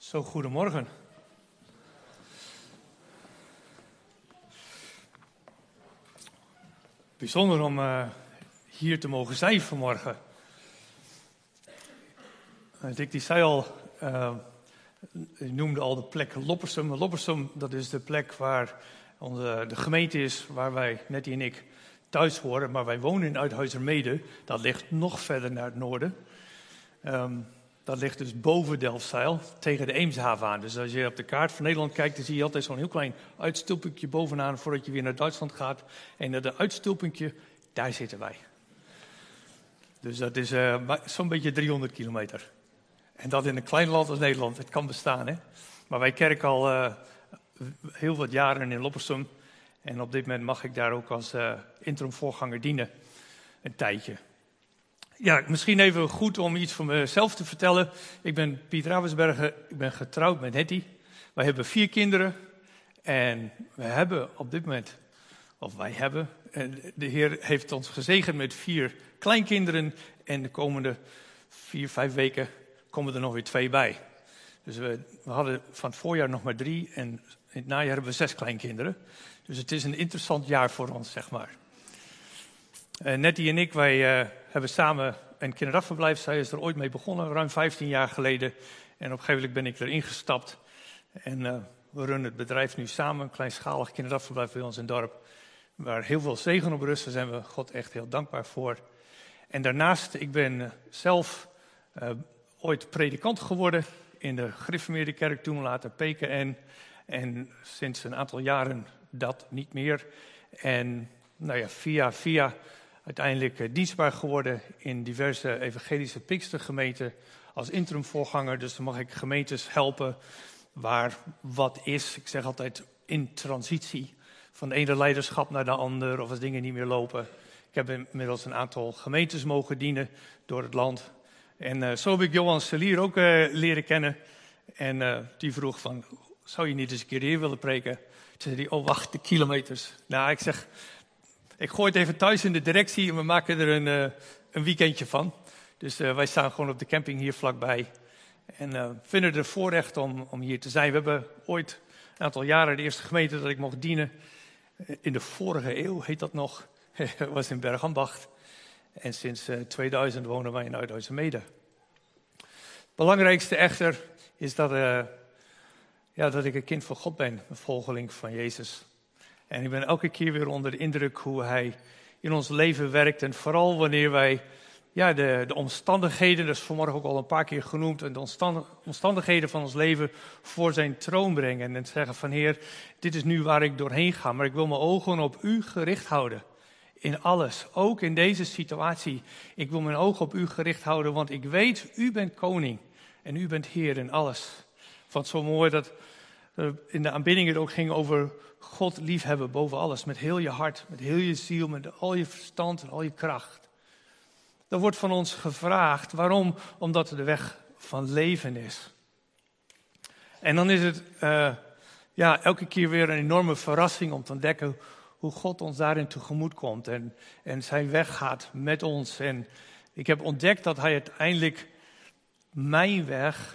Zo, goedemorgen. Bijzonder om hier te mogen zijn vanmorgen. Dick die zei al, hij noemde al de plek Loppersum. Loppersum, dat is de plek waar de gemeente is, waar wij, Nettie en ik, thuis horen. Maar wij wonen in Uithuizermeeden. Dat ligt nog verder naar het noorden. Dat ligt dus boven Delfzijl, tegen de Eemshaven aan. Dus als je op de kaart van Nederland kijkt, dan zie je altijd zo'n heel klein uitstulpuntje bovenaan voordat je weer naar Duitsland gaat. En dat uitstulpuntje, daar zitten wij. Dus dat is zo'n beetje 300 kilometer. En dat in een klein land als Nederland, het kan bestaan, hè. Maar wij kerken al heel wat jaren in Loppersum. En op dit moment mag ik daar ook als interim voorganger dienen, een tijdje. Ja, misschien even goed om iets van mezelf te vertellen. Ik ben Piet Ravensbergen, ik ben getrouwd met Hetty. Wij hebben 4 kinderen en we hebben op dit moment, de Heer heeft ons gezegend met 4 kleinkinderen. En de komende 4-5 weken komen er nog weer 2 bij. Dus we hadden van het voorjaar nog maar 3 en in het najaar hebben we 6 kleinkinderen. Dus het is een interessant jaar voor ons, zeg maar. Nettie en ik, wij hebben samen een kinderdagverblijf. Zij is er ooit mee begonnen, ruim 15 jaar geleden. En op een gegeven moment ben ik erin gestapt. En we runnen het bedrijf nu samen, een kleinschalig kinderdagverblijf bij ons in het dorp. Waar heel veel zegen op rust, daar zijn we God echt heel dankbaar voor. En daarnaast, ik ben zelf ooit predikant geworden in de Gereformeerde Kerk, toen later PKN. En sinds een aantal jaren dat niet meer. En nou ja, via uiteindelijk dienstbaar geworden in diverse evangelische Pinkstergemeenten als interimvoorganger. Dus dan mag ik gemeentes helpen waar wat is. Ik zeg altijd in transitie van de ene leiderschap naar de ander of als dingen niet meer lopen. Ik heb inmiddels een aantal gemeentes mogen dienen door het land. En zo heb ik Johan Celier ook leren kennen. En die vroeg van, zou je niet eens een keer hier willen preken? Toen zei hij, oh wacht, de kilometers. Nou, ik zeg, ik gooi het even thuis in de directie en we maken er een weekendje van. Dus wij staan gewoon op de camping hier vlakbij. En vinden het een voorrecht om hier te zijn. We hebben ooit een aantal jaren de eerste gemeente dat ik mocht dienen. In de vorige eeuw heet dat nog. Was in Bergambacht. En sinds 2000 wonen wij in Uithuizermeeden. Het belangrijkste echter is dat ik een kind van God ben. Een volgeling van Jezus. En ik ben elke keer weer onder de indruk hoe hij in ons leven werkt. En vooral wanneer wij de omstandigheden, dat is vanmorgen ook al een paar keer genoemd, en de omstandigheden van ons leven voor zijn troon brengen. En zeggen van Heer, dit is nu waar ik doorheen ga, maar ik wil mijn ogen op u gericht houden. In alles, ook in deze situatie. Ik wil mijn ogen op u gericht houden, want ik weet, u bent koning. En u bent Heer in alles. Ik vond het zo mooi dat in de aanbidding het ook ging over God liefhebben boven alles. Met heel je hart, met heel je ziel, met al je verstand en al je kracht. Dat wordt van ons gevraagd. Waarom? Omdat het de weg van leven is. En dan is het elke keer weer een enorme verrassing om te ontdekken hoe God ons daarin tegemoet komt. En zijn weg gaat met ons. En ik heb ontdekt dat hij uiteindelijk mijn weg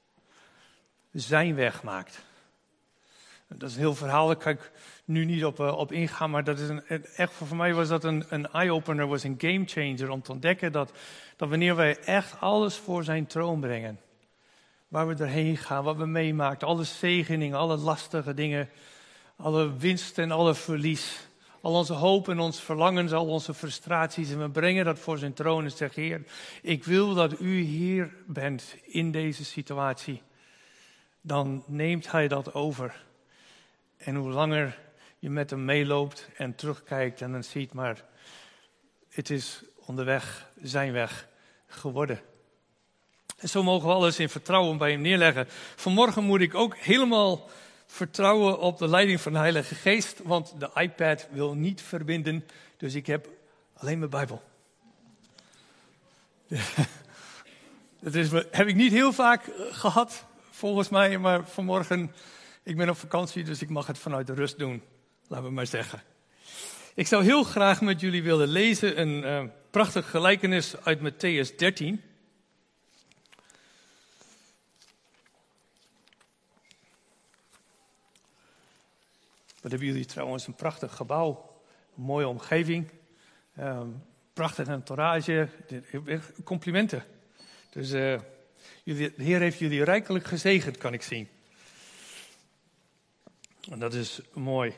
zijn weg maakt. Dat is een heel verhaal, daar kan ik nu niet op ingaan, maar dat is echt voor mij was dat een eye-opener, was een gamechanger om te ontdekken dat wanneer wij echt alles voor zijn troon brengen, waar we doorheen gaan, wat we meemaken, alle zegeningen, alle lastige dingen, alle winst en alle verlies, al onze hoop en ons verlangens, al onze frustraties, en we brengen dat voor zijn troon en zeggen, Heer, ik wil dat u hier bent in deze situatie. Dan neemt hij dat over. En hoe langer je met hem meeloopt en terugkijkt en dan ziet, maar het is onderweg zijn weg geworden. En zo mogen we alles in vertrouwen bij hem neerleggen. Vanmorgen moet ik ook helemaal vertrouwen op de leiding van de Heilige Geest, want de iPad wil niet verbinden, dus ik heb alleen mijn Bijbel. Dat heb ik niet heel vaak gehad, volgens mij, maar vanmorgen, ik ben op vakantie, dus ik mag het vanuit de rust doen, laten we maar zeggen. Ik zou heel graag met jullie willen lezen een prachtige gelijkenis uit Mattheüs 13. Wat hebben jullie trouwens een prachtig gebouw. Een mooie omgeving. Prachtig entourage. Complimenten. Dus de Heer heeft jullie rijkelijk gezegend, kan ik zien. En dat is mooi.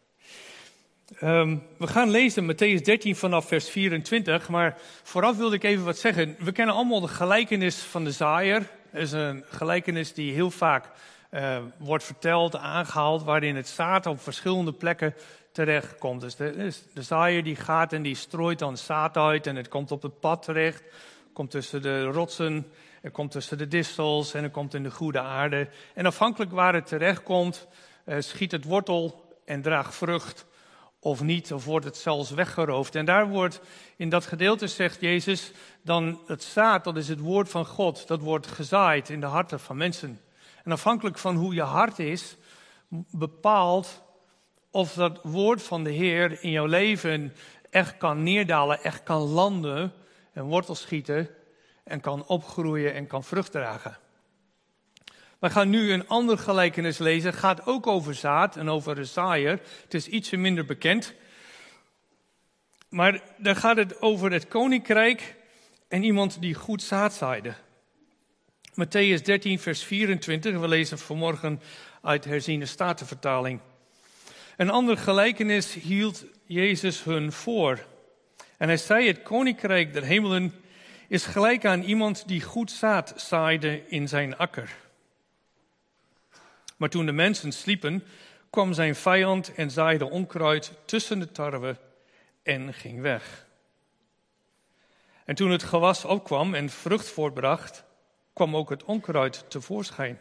We gaan lezen Mattheüs 13 vanaf vers 24. Maar vooraf wilde ik even wat zeggen. We kennen allemaal de gelijkenis van de zaaier. Dat is een gelijkenis die heel vaak wordt verteld, aangehaald, waarin het zaad op verschillende plekken terechtkomt. Dus de zaaier die gaat en die strooit dan zaad uit en het komt op het pad terecht. Komt tussen de rotsen, het komt tussen de distels en het komt in de goede aarde. En afhankelijk waar het terechtkomt, schiet het wortel en draagt vrucht of niet, of wordt het zelfs weggeroofd. En daar wordt, in dat gedeelte zegt Jezus, dan het zaad, dat is het woord van God, dat wordt gezaaid in de harten van mensen. En afhankelijk van hoe je hart is, bepaalt of dat woord van de Heer in jouw leven echt kan neerdalen, echt kan landen en wortel schieten en kan opgroeien en kan vrucht dragen. We gaan nu een ander gelijkenis lezen. Het gaat ook over zaad en over een zaaier. Het is ietsje minder bekend. Maar daar gaat het over het koninkrijk en iemand die goed zaad zaaide. Mattheüs 13 vers 24. We lezen vanmorgen uit de herziene statenvertaling. Een andere gelijkenis hield Jezus hun voor. En hij zei, het koninkrijk der hemelen is gelijk aan iemand die goed zaad zaaide in zijn akker. Maar toen de mensen sliepen, kwam zijn vijand en zaaide onkruid tussen de tarwe en ging weg. En toen het gewas opkwam en vrucht voortbracht, kwam ook het onkruid tevoorschijn.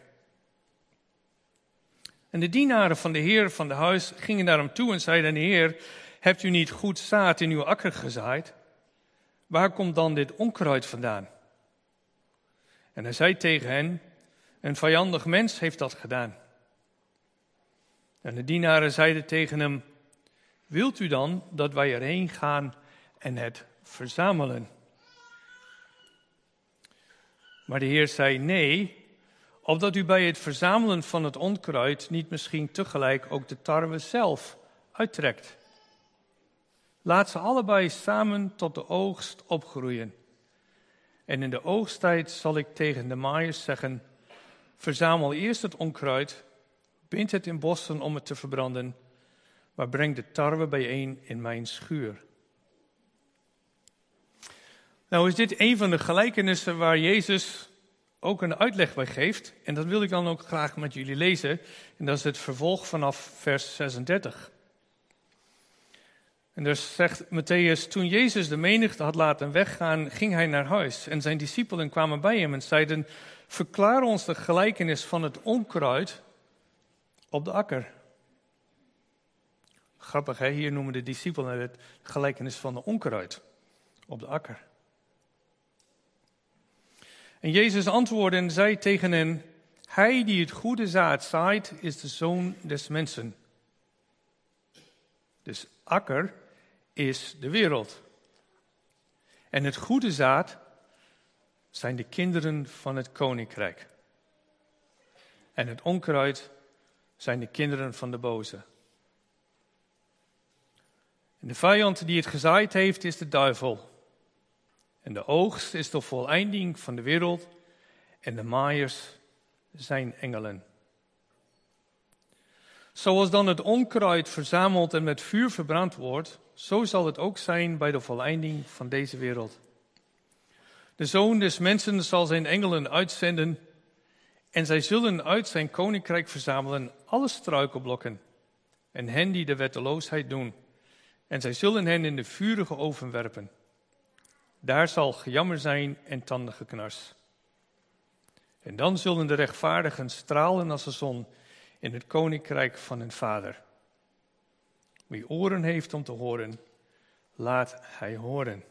En de dienaren van de heer van de huis gingen naar hem toe en zeiden, Heer, hebt u niet goed zaad in uw akker gezaaid? Waar komt dan dit onkruid vandaan? En hij zei tegen hen, een vijandig mens heeft dat gedaan. En de dienaren zeiden tegen hem, wilt u dan dat wij erheen gaan en het verzamelen? Maar de Heer zei, nee, opdat u bij het verzamelen van het onkruid niet misschien tegelijk ook de tarwe zelf uittrekt. Laat ze allebei samen tot de oogst opgroeien. En in de oogsttijd zal ik tegen de maaiers zeggen, verzamel eerst het onkruid, bind het in bossen om het te verbranden, maar breng de tarwe bijeen in mijn schuur. Nou is dit een van de gelijkenissen waar Jezus ook een uitleg bij geeft. En dat wil ik dan ook graag met jullie lezen. En dat is het vervolg vanaf vers 36. En dus zegt Mattheüs, toen Jezus de menigte had laten weggaan, ging hij naar huis. En zijn discipelen kwamen bij hem en zeiden, verklaar ons de gelijkenis van het onkruid op de akker. Grappig, hè? Hier noemen de discipelen het gelijkenis van de onkruid op de akker. En Jezus antwoordde en zei tegen hen, hij die het goede zaad zaait, is de zoon des mensen. Dus akker is de wereld. En het goede zaad zijn de kinderen van het koninkrijk. En het onkruid zijn de kinderen van de boze. En de vijand die het gezaaid heeft is de duivel. En de oogst is de voleinding van de wereld en de maaiers zijn engelen. Zoals dan het onkruid verzameld en met vuur verbrand wordt, zo zal het ook zijn bij de voleinding van deze wereld. De Zoon des Mensen zal zijn engelen uitzenden en zij zullen uit zijn koninkrijk verzamelen alle struikelblokken en hen die de wetteloosheid doen. En zij zullen hen in de vurige oven werpen. Daar zal gejammer zijn en tandengeknars. En dan zullen de rechtvaardigen stralen als de zon in het koninkrijk van hun Vader. Wie oren heeft om te horen, laat hij horen.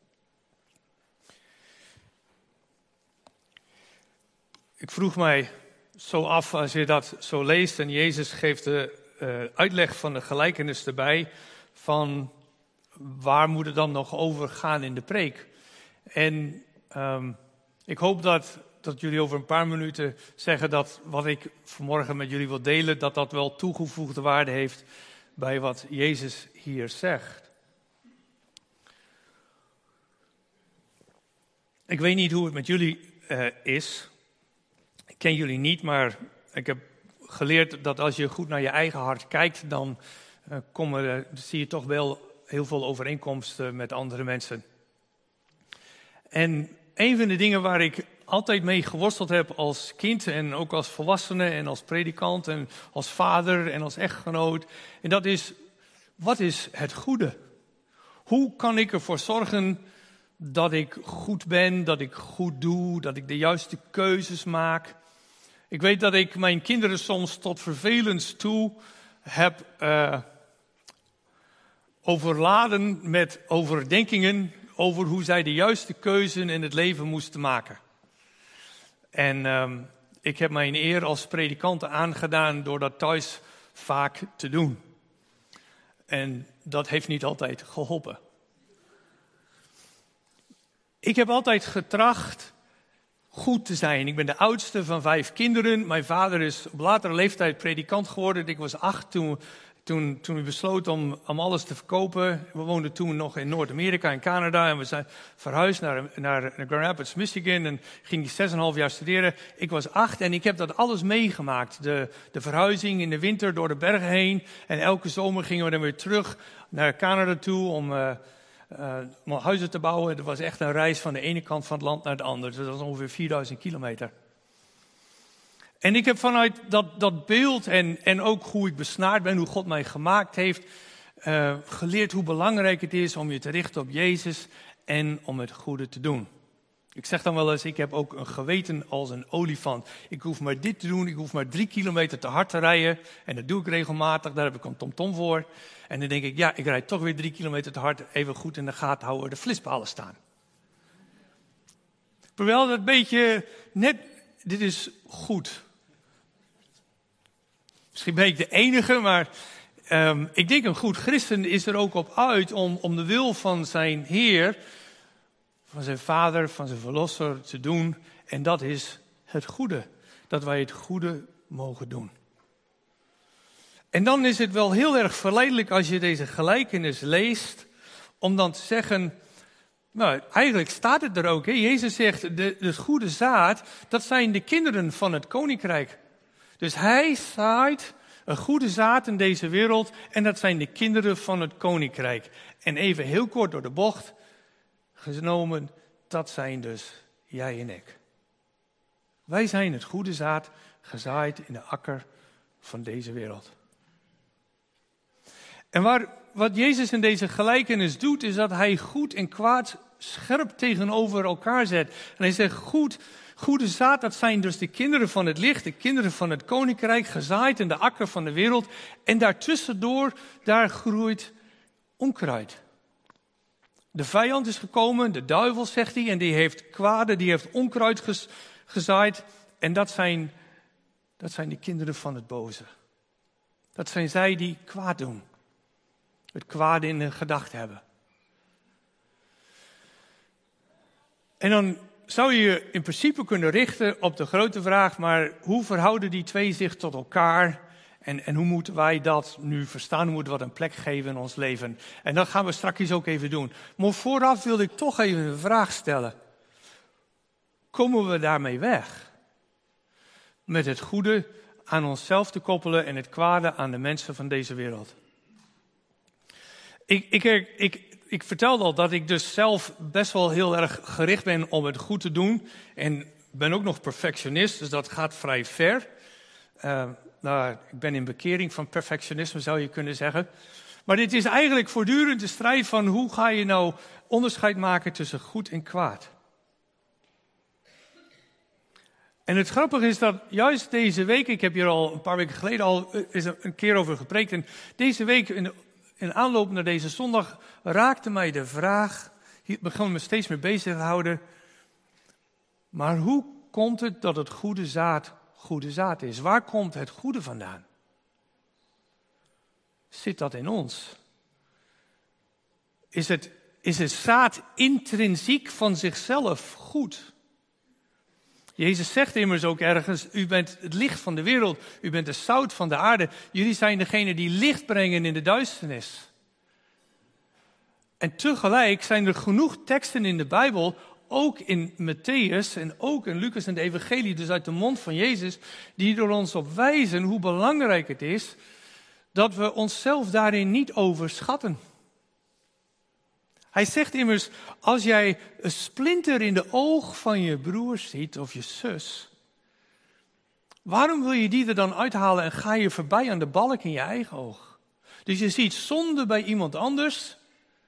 Ik vroeg mij zo af, als je dat zo leest en Jezus geeft de uitleg van de gelijkenis erbij, van waar moet het dan nog over gaan in de preek? En ik hoop dat jullie over een paar minuten zeggen dat wat ik vanmorgen met jullie wil delen, dat dat wel toegevoegde waarde heeft bij wat Jezus hier zegt. Ik weet niet hoe het met jullie is. Ik ken jullie niet, maar ik heb geleerd dat als je goed naar je eigen hart kijkt, dan zie je toch wel heel veel overeenkomsten met andere mensen. En een van de dingen waar ik altijd mee geworsteld heb als kind en ook als volwassene en als predikant en als vader en als echtgenoot. En dat is, wat is het goede? Hoe kan ik ervoor zorgen dat ik goed ben, dat ik goed doe, dat ik de juiste keuzes maak? Ik weet dat ik mijn kinderen soms tot vervelens toe heb overladen met overdenkingen over hoe zij de juiste keuzen in het leven moesten maken. En ik heb mijn eer als predikant aangedaan door dat thuis vaak te doen. En dat heeft niet altijd geholpen. Ik heb altijd getracht goed te zijn. Ik ben de oudste van 5 kinderen. Mijn vader is op latere leeftijd predikant geworden. Ik was 8 toen we besloten om alles te verkopen. We woonden toen nog in Noord-Amerika en Canada. En we zijn verhuisd naar Grand Rapids, Michigan. En ging 6,5 jaar studeren. Ik was 8 en ik heb dat alles meegemaakt. De verhuizing in de winter door de bergen heen. En elke zomer gingen we dan weer terug naar Canada toe om huizen te bouwen. Het was echt een reis van de ene kant van het land naar de andere. Dus dat was ongeveer 4000 kilometer. En ik heb vanuit dat beeld en ook hoe ik besnaard ben, hoe God mij gemaakt heeft, geleerd hoe belangrijk het is om je te richten op Jezus en om het goede te doen. Ik zeg dan wel eens, ik heb ook een geweten als een olifant. Ik hoef maar dit te doen, ik hoef maar 3 kilometer te hard te rijden. En dat doe ik regelmatig, daar heb ik een TomTom voor. En dan denk ik, ja, ik rijd toch weer 3 kilometer te hard, even goed in de gaten houden waar de flitspalen staan. Terwijl dat beetje net, dit is goed. Misschien ben ik de enige, maar ik denk een goed christen is er ook op uit om de wil van zijn Heer, van zijn Vader, van zijn Verlosser te doen. En dat is het goede. Dat wij het goede mogen doen. En dan is het wel heel erg verleidelijk als je deze gelijkenis leest, om dan te zeggen, nou eigenlijk staat het er ook. Hè? Jezus zegt, het goede zaad, dat zijn de kinderen van het koninkrijk. Dus hij zaait een goede zaad in deze wereld en dat zijn de kinderen van het koninkrijk. En even heel kort door de bocht genomen, dat zijn dus jij en ik. Wij zijn het goede zaad gezaaid in de akker van deze wereld. En wat Jezus in deze gelijkenis doet, is dat hij goed en kwaad scherp tegenover elkaar zet. En hij zegt, goede zaad, dat zijn dus de kinderen van het licht, de kinderen van het koninkrijk, gezaaid in de akker van de wereld. En daartussendoor, daar groeit onkruid. De vijand is gekomen, de duivel zegt hij, en die heeft onkruid gezaaid. En dat zijn de kinderen van het boze. Dat zijn zij die kwaad doen. Het kwade in hun gedachten hebben. En dan zou je je in principe kunnen richten op de grote vraag, maar hoe verhouden die twee zich tot elkaar? En hoe moeten wij dat nu verstaan? Hoe moeten we dat een plek geven in ons leven? En dat gaan we straks ook even doen. Maar vooraf wilde ik toch even een vraag stellen. Komen we daarmee weg? Met het goede aan onszelf te koppelen en het kwade aan de mensen van deze wereld. Ik vertelde al dat ik dus zelf best wel heel erg gericht ben om het goed te doen. En ben ook nog perfectionist, dus dat gaat vrij ver. Ik ben in bekering van perfectionisme, zou je kunnen zeggen. Maar dit is eigenlijk voortdurend de strijd van hoe ga je nou onderscheid maken tussen goed en kwaad. En het grappige is dat juist deze week, ik heb hier al een paar weken geleden is er een keer over gepreekt. En deze week in aanloop naar deze zondag raakte mij de vraag, hier begon me steeds meer bezig te houden. Maar hoe komt het dat het goede zaad is? Waar komt het goede vandaan? Zit dat in ons? Is het zaad intrinsiek van zichzelf goed? Jezus zegt immers ook ergens, u bent het licht van de wereld, u bent de zout van de aarde. Jullie zijn degene die licht brengen in de duisternis. En tegelijk zijn er genoeg teksten in de Bijbel, ook in Matthäus en ook in Lucas en de Evangelie, dus uit de mond van Jezus, die er ons op wijzen hoe belangrijk het is dat we onszelf daarin niet overschatten. Hij zegt immers, als jij een splinter in de oog van je broer ziet of je zus, waarom wil je die er dan uithalen en ga je voorbij aan de balk in je eigen oog? Dus je ziet zonde bij iemand anders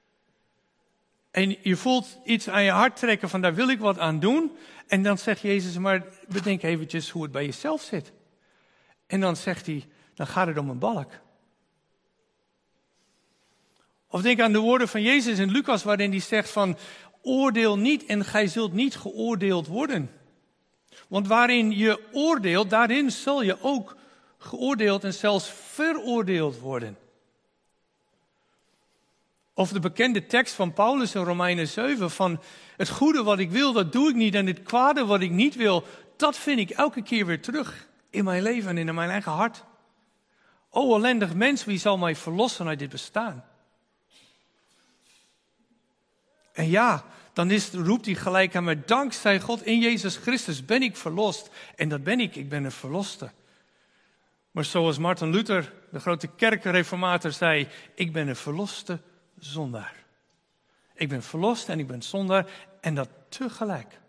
en je voelt iets aan je hart trekken van daar wil ik wat aan doen. En dan zegt Jezus, maar bedenk eventjes hoe het bij jezelf zit. En dan zegt hij, dan gaat het om een balk. Of denk aan de woorden van Jezus in Lucas, waarin hij zegt van, oordeel niet en gij zult niet geoordeeld worden. Want waarin je oordeelt, daarin zal je ook geoordeeld en zelfs veroordeeld worden. Of de bekende tekst van Paulus in Romeinen 7 van, het goede wat ik wil, dat doe ik niet. En het kwade wat ik niet wil, dat vind ik elke keer weer terug in mijn leven en in mijn eigen hart. O ellendig mens, wie zal mij verlossen uit dit bestaan? En ja, dan roept hij gelijk aan mij, dankzij God in Jezus Christus ben ik verlost. En dat ben ik ben een verloste. Maar zoals Martin Luther, de grote kerkreformator, zei, ik ben een verloste zondaar. Ik ben verlost en ik ben zondaar en dat tegelijk.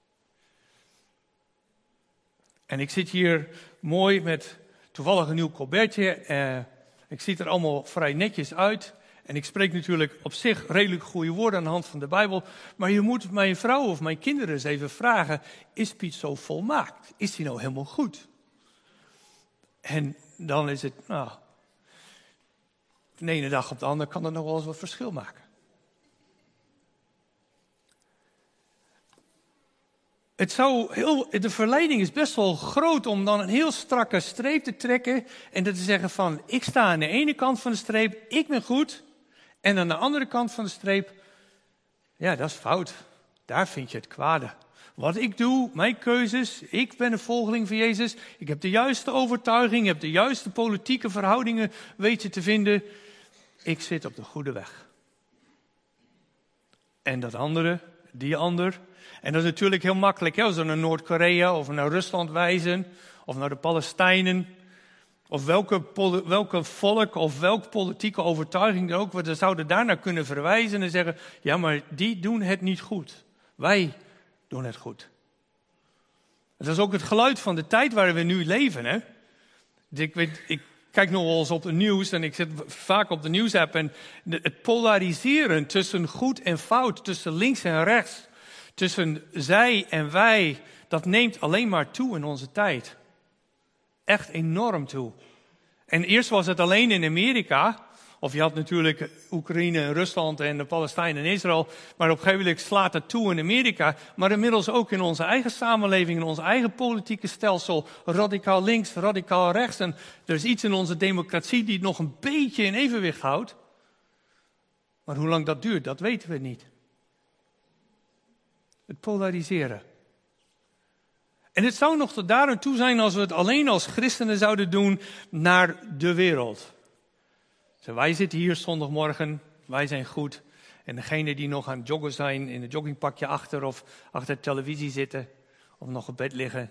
En ik zit hier mooi met toevallig een nieuw colbertje. Ik zie er allemaal vrij netjes uit. En ik spreek natuurlijk op zich redelijk goede woorden aan de hand van de Bijbel. Maar je moet mijn vrouw of mijn kinderen eens even vragen, is Piet zo volmaakt? Is hij nou helemaal goed? En dan is het, nou, de ene dag op de andere kan dat nog wel eens wat verschil maken. De verleiding is best wel groot om dan een heel strakke streep te trekken en te zeggen van, ik sta aan de ene kant van de streep, ik ben goed. En aan de andere kant van de streep, ja, dat is fout. Daar vind je het kwade. Wat ik doe, mijn keuzes, ik ben een volgeling van Jezus. Ik heb de juiste overtuiging, ik heb de juiste politieke verhoudingen weten te vinden. Ik zit op de goede weg. En dat andere, die ander. En dat is natuurlijk heel makkelijk, hè? Als we naar Noord-Korea of naar Rusland wijzen, of naar de Palestijnen. Of welke volk of welke politieke overtuiging dan ook. We zouden daarnaar kunnen verwijzen en zeggen, ja, maar die doen het niet goed. Wij doen het goed. Dat is ook het geluid van de tijd waar we nu leven. Hè? Ik kijk nog wel eens op het nieuws en ik zit vaak op de nieuwsapp. En het polariseren tussen goed en fout, tussen links en rechts, tussen zij en wij, dat neemt alleen maar toe in onze tijd. Echt enorm toe. En eerst was het alleen in Amerika. Of je had natuurlijk Oekraïne en Rusland en de Palestijnen en Israël. Maar op een gegeven moment slaat het toe in Amerika. Maar inmiddels ook in onze eigen samenleving, in ons eigen politieke stelsel. Radicaal links, radicaal rechts. En er is iets in onze democratie die het nog een beetje in evenwicht houdt. Maar hoe lang dat duurt, dat weten we niet. Het polariseren. En het zou nog tot daar aan toe zijn als we het alleen als christenen zouden doen naar de wereld. Dus wij zitten hier zondagmorgen, wij zijn goed. En degenen die nog aan het joggen zijn, in een joggingpakje achter of achter de televisie zitten, of nog op bed liggen.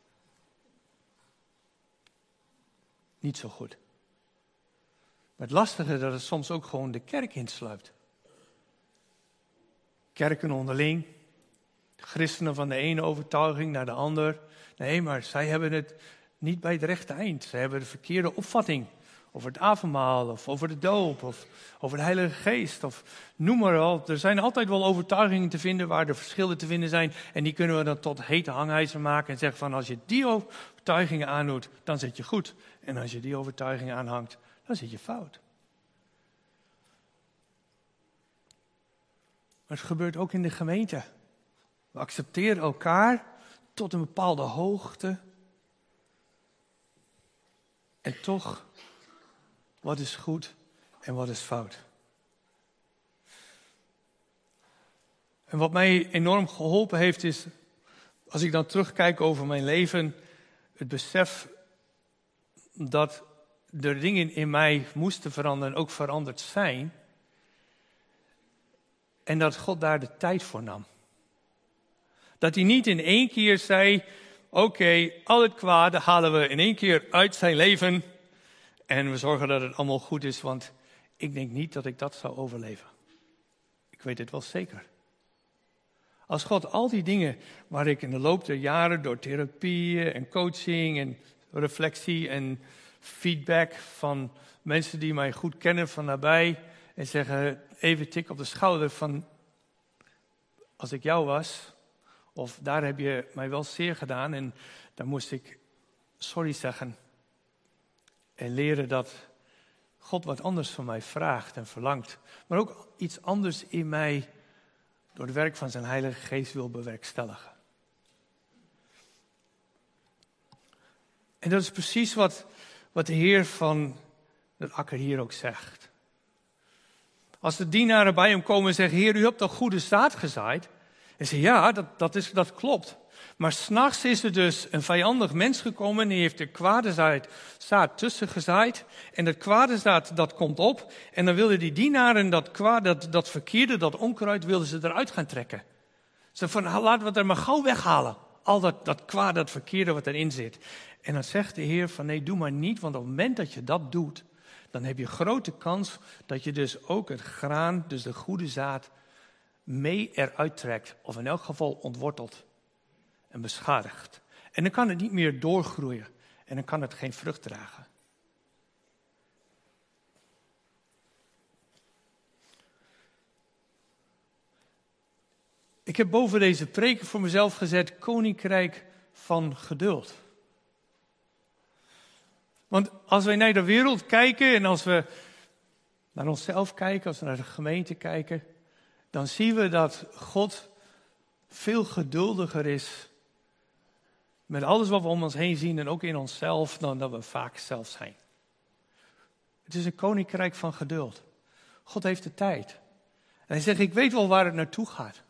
Niet zo goed. Maar het lastige is dat het soms ook gewoon de kerk insluipt. Kerken onderling. Christenen van de ene overtuiging naar de ander. Nee, maar zij hebben het niet bij het rechte eind. Zij hebben de verkeerde opvatting over het avondmaal of over de doop of over de Heilige Geest. Of noem maar op. Er zijn altijd wel overtuigingen te vinden waar er verschillen te vinden zijn. En die kunnen we dan tot hete hangijzer maken en zeggen van als je die overtuigingen aandoet, dan zit je goed. En als je die overtuigingen aanhangt, dan zit je fout. Maar het gebeurt ook in de gemeente. We accepteren elkaar tot een bepaalde hoogte. En toch, wat is goed en wat is fout? En wat mij enorm geholpen heeft is Als ik dan terugkijk over mijn leven, het besef dat er dingen in mij moesten veranderen en ook veranderd zijn. En dat God daar de tijd voor nam. Dat hij niet in één keer zei, oké, al het kwade halen we in één keer uit zijn leven. En we zorgen dat het allemaal goed is, want ik denk niet dat ik dat zou overleven. Ik weet het wel zeker. Als God al die dingen waar ik in de loop der jaren door therapie en coaching en reflectie en feedback van mensen die mij goed kennen van nabij en zeggen even tik op de schouder van als ik jou was of daar heb je mij wel zeer gedaan en dan moest ik sorry zeggen en leren dat God wat anders van mij vraagt en verlangt, maar ook iets anders in mij door het werk van zijn Heilige Geest wil bewerkstelligen. En dat is precies wat de Heer van de akker hier ook zegt. Als de dienaren bij hem komen en zeggen, Heer, u hebt toch goede zaad gezaaid? En ze ja, dat klopt. Maar 's nachts is er dus een vijandig mens gekomen en die heeft de kwade zaad tussen gezaaid. En dat kwade zaad, dat komt op. En dan wilden die dienaren dat verkeerde, dat onkruid, wilden ze eruit gaan trekken. Ze van, laten we het er maar gauw weghalen. Al dat kwade, dat verkeerde wat erin zit. En dan zegt de Heer van, nee, doe maar niet. Want op het moment dat je dat doet, dan heb je grote kans dat je dus ook het graan, dus de goede zaad, mee eruit trekt. Of in elk geval ontwortelt. En beschadigd. En dan kan het niet meer doorgroeien. En dan kan het geen vrucht dragen. Ik heb boven deze preken voor mezelf gezet, koninkrijk van geduld. Want als wij naar de wereld kijken en als we naar onszelf kijken, als we naar de gemeente kijken, dan zien we dat God veel geduldiger is met alles wat we om ons heen zien en ook in onszelf dan dat we vaak zelf zijn. Het is een koninkrijk van geduld. God heeft de tijd. En hij zegt, ik weet wel waar het naartoe gaat.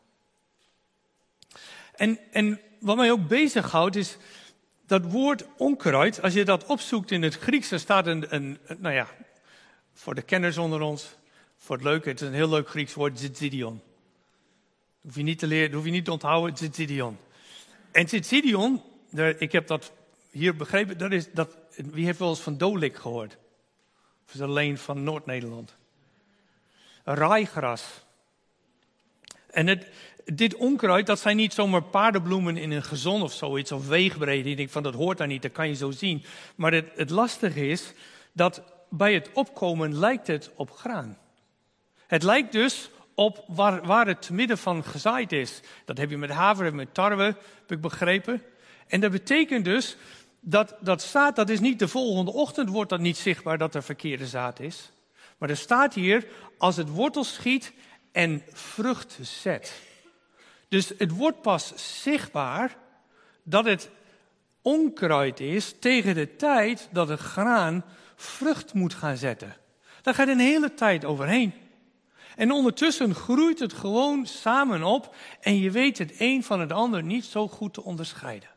En wat mij ook bezighoudt is dat woord onkruid, als je dat opzoekt in het Grieks, er staat voor de kenners onder ons, voor het leuke, het is een heel leuk Grieks woord, zizidion. Hoef je niet te leren, hoef je niet te onthouden, zizidion. En zizidion, ik heb dat hier begrepen, wie heeft wel eens van dolik gehoord? Of is dat alleen van Noord-Nederland? Raaigras. En dit onkruid, dat zijn niet zomaar paardenbloemen in een gezon of zoiets, of weegbreed. Je denkt van, dat hoort daar niet, dat kan je zo zien. Maar het lastige is, dat bij het opkomen lijkt het op graan. Het lijkt dus op waar het midden van gezaaid is. Dat heb je met haver en met tarwe, heb ik begrepen. En dat betekent dus, dat zaad, dat is niet de volgende ochtend, wordt dat niet zichtbaar dat er verkeerde zaad is. Maar er staat hier, als het wortel schiet en vrucht zet. Dus het wordt pas zichtbaar dat het onkruid is tegen de tijd dat het graan vrucht moet gaan zetten. Daar gaat een hele tijd overheen. En ondertussen groeit het gewoon samen op en je weet het een van het ander niet zo goed te onderscheiden.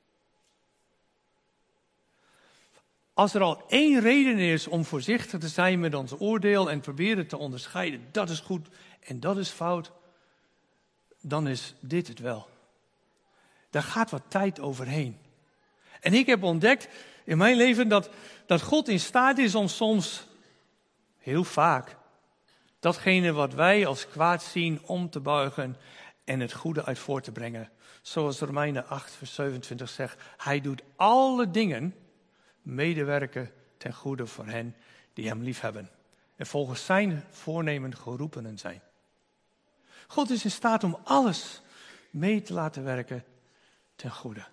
Als er al één reden is om voorzichtig te zijn met ons oordeel en proberen te onderscheiden, dat is goed en dat is fout, dan is dit het wel. Daar gaat wat tijd overheen. En ik heb ontdekt in mijn leven dat God in staat is om soms, heel vaak, datgene wat wij als kwaad zien om te buigen en het goede uit voort te brengen. Zoals Romeinen 8 vers 27 zegt, hij doet alle dingen medewerken ten goede voor hen die hem liefhebben. En volgens zijn voornemen geroepenen zijn. God is in staat om alles mee te laten werken ten goede.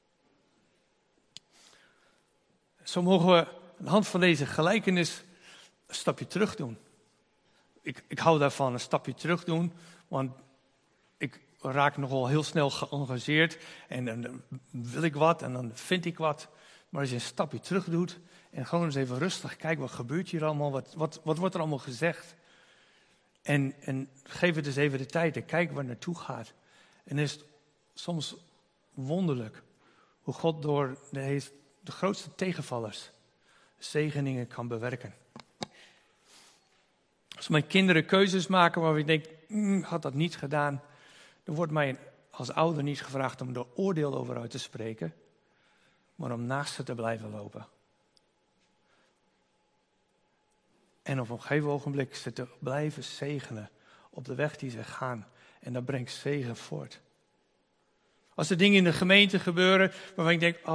Zo mogen we aan de hand van deze gelijkenis een stapje terug doen. Ik hou daarvan, een stapje terug doen, want ik raak nogal heel snel geëngageerd en dan wil ik wat en dan vind ik wat. Maar als je een stapje terug doet en gewoon eens even rustig kijkt, wat gebeurt hier allemaal, wat wordt er allemaal gezegd? En geef het eens even de tijd en kijk waar het naartoe gaat. En is het soms wonderlijk hoe God door de grootste tegenvallers zegeningen kan bewerken. Als mijn kinderen keuzes maken waar ik denk, had dat niet gedaan, dan wordt mij als ouder niet gevraagd om er oordeel over uit te spreken, maar om naast ze te blijven lopen. En op een gegeven ogenblik ze te blijven zegenen op de weg die ze gaan. En dat brengt zegen voort. Als er dingen in de gemeente gebeuren waarvan ik denk,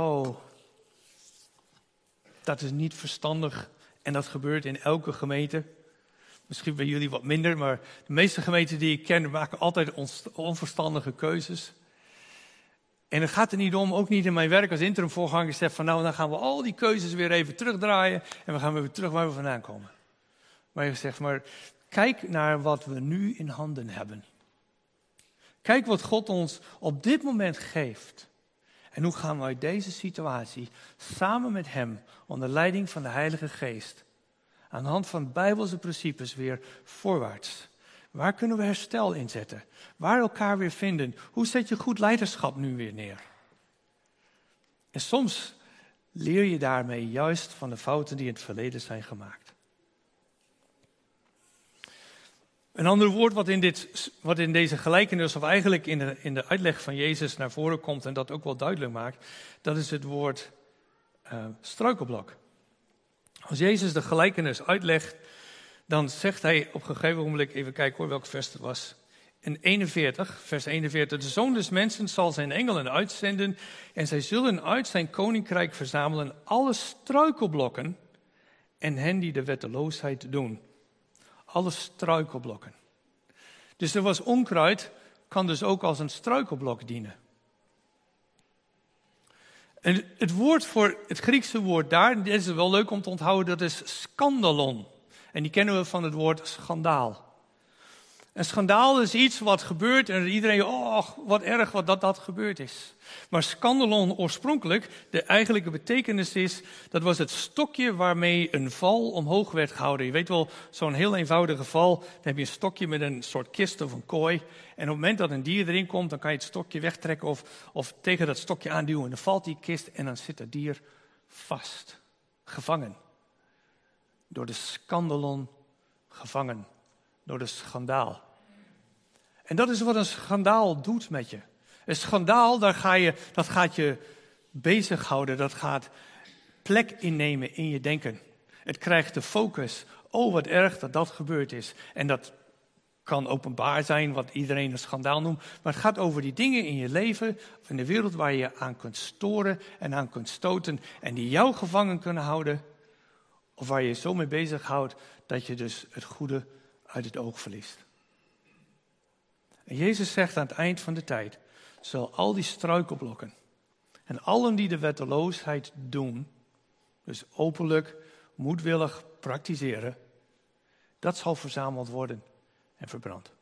dat is niet verstandig. En dat gebeurt in elke gemeente. Misschien bij jullie wat minder, maar de meeste gemeenten die ik ken maken altijd onverstandige keuzes. En het gaat er niet om, ook niet in mijn werk als interimvoorganger, zeg van dan gaan we al die keuzes weer even terugdraaien en we gaan weer terug waar we vandaan komen. Maar je zegt, kijk naar wat we nu in handen hebben. Kijk wat God ons op dit moment geeft. En hoe gaan we uit deze situatie samen met Hem, onder leiding van de Heilige Geest, aan de hand van Bijbelse principes weer voorwaarts. Waar kunnen we herstel inzetten? Waar elkaar weer vinden? Hoe zet je goed leiderschap nu weer neer? En soms leer je daarmee juist van de fouten die in het verleden zijn gemaakt. Een ander woord wat in deze gelijkenis, of eigenlijk in de uitleg van Jezus naar voren komt en dat ook wel duidelijk maakt, dat is het woord struikelblok. Als Jezus de gelijkenis uitlegt, dan zegt hij op een gegeven moment, even kijken hoor welk vers het was, in 41, vers 41, de Zoon des Mensen zal zijn engelen uitzenden en zij zullen uit zijn koninkrijk verzamelen alle struikelblokken en hen die de wetteloosheid doen. Alle struikelblokken. Dus er was onkruid, kan dus ook als een struikelblok dienen. En het woord voor het Griekse woord daar, dit is wel leuk om te onthouden, dat is skandalon. En die kennen we van het woord schandaal. Een schandaal is iets wat gebeurt en iedereen, wat erg wat dat gebeurd is. Maar skandalon oorspronkelijk, de eigenlijke betekenis is, dat was het stokje waarmee een val omhoog werd gehouden. Je weet wel, zo'n heel eenvoudige val, dan heb je een stokje met een soort kist of een kooi. En op het moment dat een dier erin komt, dan kan je het stokje wegtrekken of tegen dat stokje aanduwen. En dan valt die kist en dan zit het dier vast, gevangen. Door de skandalon gevangen. Door de schandaal. En dat is wat een schandaal doet met je. Een schandaal, dat gaat je bezighouden. Dat gaat plek innemen in je denken. Het krijgt de focus. Wat erg dat gebeurd is. En dat kan openbaar zijn, wat iedereen een schandaal noemt. Maar het gaat over die dingen in je leven, in de wereld waar je aan kunt storen en aan kunt stoten. En die jou gevangen kunnen houden. Of waar je je zo mee bezighoudt dat je dus het goede uit het oog verliest. En Jezus zegt aan het eind van de tijd, zal al die struikelblokken en allen die de wetteloosheid doen, dus openlijk, moedwillig praktiseren, dat zal verzameld worden en verbrand.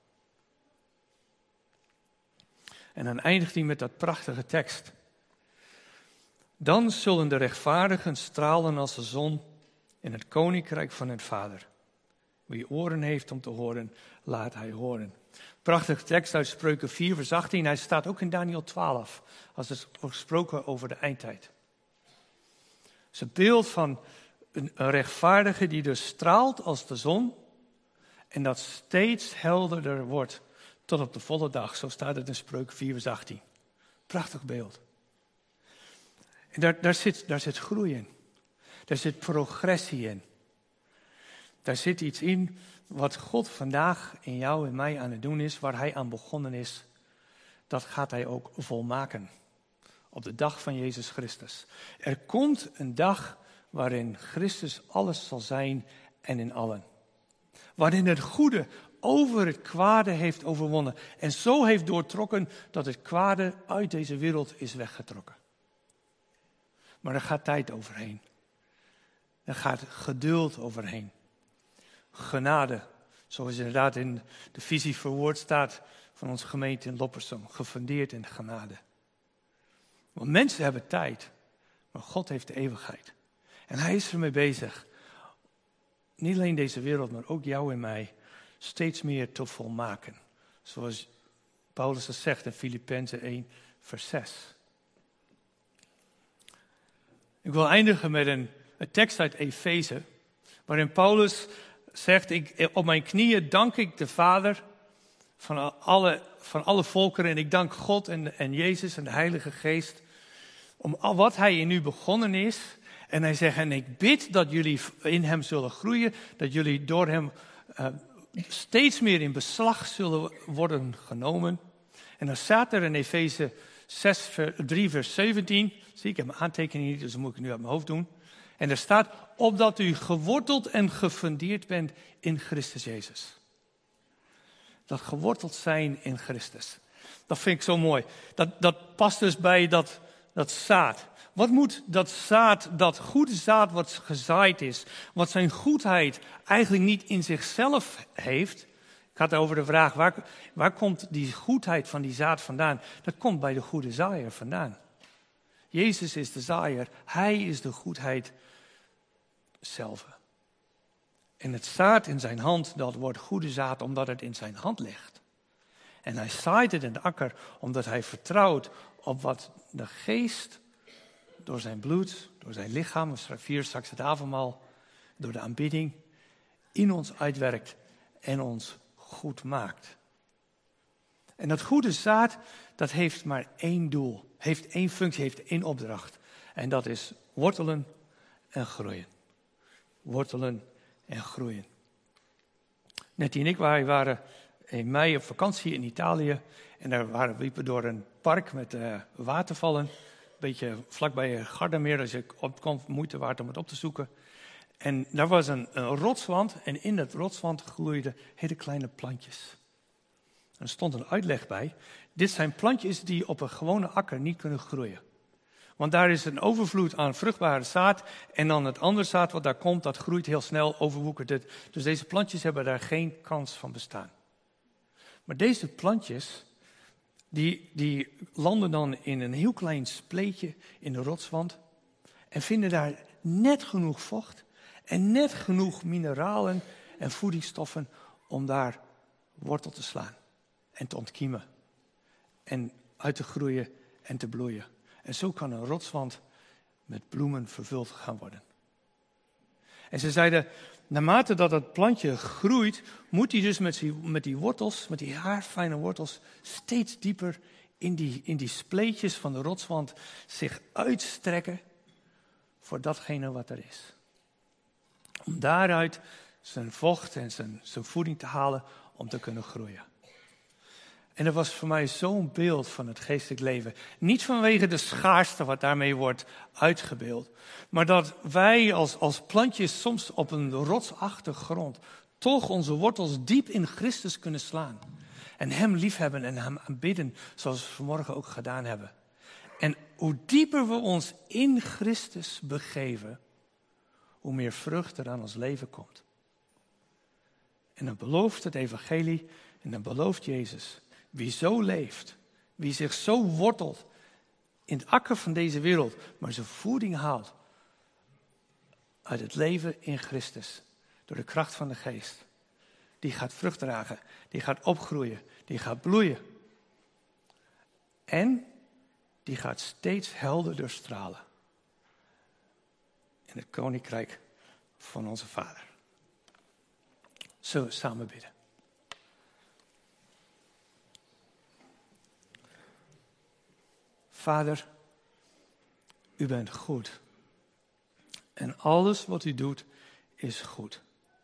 En dan eindigt hij met dat prachtige tekst. Dan zullen de rechtvaardigen stralen als de zon in het koninkrijk van hun Vader. Wie oren heeft om te horen, laat hij horen. Prachtige tekst uit Spreuken 4, vers 18. Hij staat ook in Daniel 12, als het wordt gesproken over de eindtijd. Het is een beeld van een rechtvaardige die dus straalt als de zon en dat steeds helderder wordt tot op de volle dag. Zo staat het in Spreuken 4, vers 18. Prachtig beeld. En daar zit groei in. Daar zit progressie in. Daar zit iets in wat God vandaag in jou en mij aan het doen is, waar hij aan begonnen is. Dat gaat hij ook volmaken. Op de dag van Jezus Christus. Er komt een dag waarin Christus alles zal zijn en in allen. Waarin het goede over het kwade heeft overwonnen. En zo heeft doortrokken dat het kwade uit deze wereld is weggetrokken. Maar er gaat tijd overheen. Er gaat geduld overheen. Genade, zoals inderdaad in de visie verwoord staat van onze gemeente in Loppersum. Gefundeerd in genade. Want mensen hebben tijd, maar God heeft de eeuwigheid. En hij is ermee bezig. Niet alleen deze wereld, maar ook jou en mij steeds meer te volmaken. Zoals Paulus dat zegt in Filippenzen 1, vers 6. Ik wil eindigen met een tekst uit Efeze, waarin Paulus zegt, op mijn knieën dank ik de Vader van alle volkeren en ik dank God en Jezus en de Heilige Geest om al wat hij in u begonnen is. En hij zegt, en ik bid dat jullie in hem zullen groeien, dat jullie door hem steeds meer in beslag zullen worden genomen. En dan staat er in Efeze 3 vers 17, zie ik heb mijn aantekeningen niet, dus dat moet ik nu uit mijn hoofd doen. En er staat, opdat u geworteld en gefundeerd bent in Christus Jezus. Dat geworteld zijn in Christus. Dat vind ik zo mooi. Dat past dus bij dat zaad. Wat moet dat zaad, dat goede zaad wat gezaaid is, wat zijn goedheid eigenlijk niet in zichzelf heeft. Ik had over de vraag, waar komt die goedheid van die zaad vandaan? Dat komt bij de goede zaaier vandaan. Jezus is de zaaier, hij is de goedheid zelf. En het zaad in zijn hand, dat wordt goede zaad omdat het in zijn hand ligt. En hij zaait het in de akker omdat hij vertrouwt op wat de geest door zijn bloed, door zijn lichaam, we vieren straks het avondmaal, door de aanbidding in ons uitwerkt en ons goed maakt. En dat goede zaad, dat heeft maar één doel, heeft één functie, heeft één opdracht. En dat is wortelen en groeien. Wortelen en groeien. Nettie en ik waren in mei op vakantie in Italië. En daar liepen door een park met watervallen. Een beetje vlakbij Gardameer, als je opkomt, moeite waard om het op te zoeken. En daar was een rotswand en in dat rotswand groeiden hele kleine plantjes. Er stond een uitleg bij. Dit zijn plantjes die op een gewone akker niet kunnen groeien. Want daar is een overvloed aan vruchtbare zaad. En dan het andere zaad wat daar komt, dat groeit heel snel, overwoekert het. Dus deze plantjes hebben daar geen kans van bestaan. Maar deze plantjes, die landen dan in een heel klein spleetje in de rotswand. En vinden daar net genoeg vocht en net genoeg mineralen en voedingsstoffen om daar wortel te slaan. En te ontkiemen. En uit te groeien en te bloeien. En zo kan een rotswand met bloemen vervuld gaan worden. En ze zeiden, naarmate dat het plantje groeit, moet hij dus met die wortels, met die haarfijne wortels, steeds dieper in die spleetjes van de rotswand zich uitstrekken voor datgene wat er is. Om daaruit zijn vocht en zijn voeding te halen om te kunnen groeien. En dat was voor mij zo'n beeld van het geestelijk leven. Niet vanwege de schaarste wat daarmee wordt uitgebeeld. Maar dat wij als plantjes soms op een rotsachtige grond toch onze wortels diep in Christus kunnen slaan. En hem liefhebben en hem aanbidden zoals we vanmorgen ook gedaan hebben. En hoe dieper we ons in Christus begeven, hoe meer vrucht er aan ons leven komt. En dan belooft het evangelie en dan belooft Jezus. Wie zo leeft, wie zich zo wortelt in het akker van deze wereld, maar zijn voeding haalt uit het leven in Christus, door de kracht van de geest, die gaat vrucht dragen, die gaat opgroeien, die gaat bloeien. En die gaat steeds helderder stralen in het koninkrijk van onze Vader. Zullen we samen bidden? Vader, u bent goed. En alles wat u doet is goed.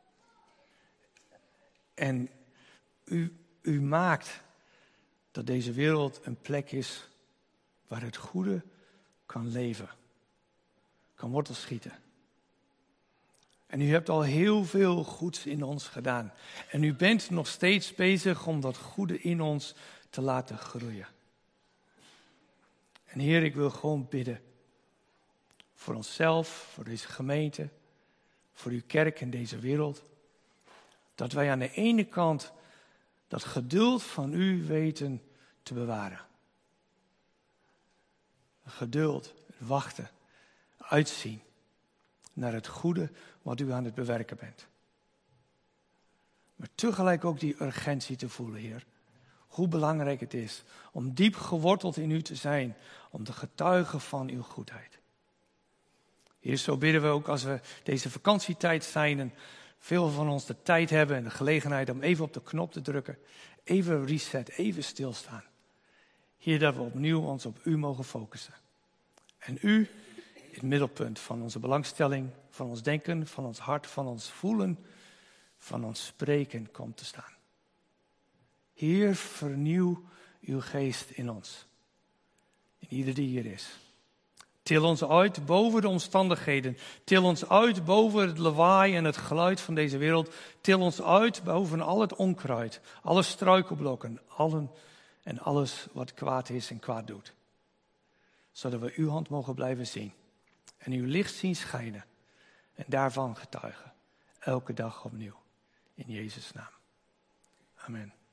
En u maakt dat deze wereld een plek is waar het goede kan leven. Kan wortel schieten. En u hebt al heel veel goeds in ons gedaan. En u bent nog steeds bezig om dat goede in ons te laten groeien. En Heer, ik wil gewoon bidden voor onszelf, voor deze gemeente, voor uw kerk in deze wereld. Dat wij aan de ene kant dat geduld van u weten te bewaren. Geduld, wachten, uitzien naar het goede wat u aan het bewerken bent. Maar tegelijk ook die urgentie te voelen, Heer. Hoe belangrijk het is om diep geworteld in u te zijn, om te getuigen van uw goedheid. Heer, zo bidden we ook als we deze vakantietijd zijn en veel van ons de tijd hebben en de gelegenheid om even op de knop te drukken. Even reset, even stilstaan. Heer, dat we opnieuw ons op u mogen focussen. En u in het middelpunt van onze belangstelling, van ons denken, van ons hart, van ons voelen, van ons spreken komt te staan. Heer, vernieuw uw geest in ons. In ieder die hier is. Til ons uit boven de omstandigheden. Til ons uit boven het lawaai en het geluid van deze wereld. Til ons uit boven al het onkruid, alle struikelblokken, alles wat kwaad is en kwaad doet. Zodat we uw hand mogen blijven zien en uw licht zien schijnen en daarvan getuigen. Elke dag opnieuw. In Jezus' naam. Amen.